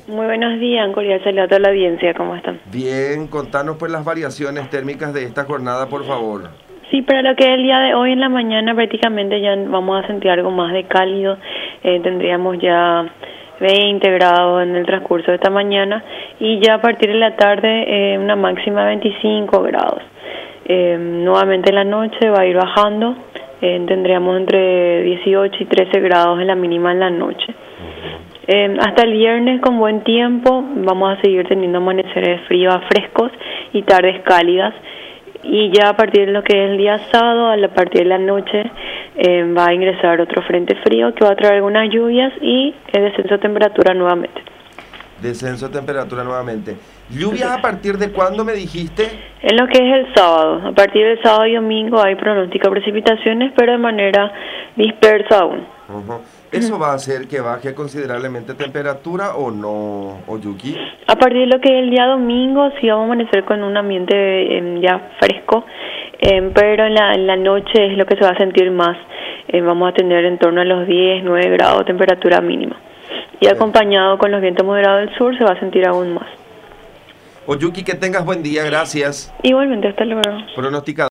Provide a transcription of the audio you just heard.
Muy buenos días, un cordial saludo a toda la audiencia, ¿cómo están? Bien, contanos pues las variaciones térmicas de esta jornada, por favor. Sí, para lo que es el día de hoy en la mañana prácticamente ya vamos a sentir algo más de cálido, tendríamos ya 20 grados en el transcurso de esta mañana y ya a partir de la tarde una máxima de 25 grados. Nuevamente en la noche va a ir bajando, tendríamos entre 18 y 13 grados en la mínima en la noche. Hasta el viernes con buen tiempo vamos a seguir teniendo amaneceres fríos a frescos y tardes cálidas y ya a partir de lo que es el día sábado, a partir de la noche va a ingresar otro frente frío que va a traer algunas lluvias y el descenso de temperatura nuevamente. Descenso de temperatura nuevamente. ¿Lluvias a partir de cuándo me dijiste? En lo que es el sábado, a partir del sábado y domingo hay pronóstico de precipitaciones, pero de manera dispersa aún. ¿Eso va a hacer que baje considerablemente temperatura o no, Oyuki? A partir de lo que es el día domingo sí vamos a amanecer con un ambiente ya fresco, pero en la noche es lo que se va a sentir más. Vamos a tener en torno a los 10, 9 grados de temperatura mínima. Y acompañado con los vientos moderados del sur se va a sentir aún más. Oyuki, que tengas buen día, gracias. Igualmente, hasta luego. Pronosticador.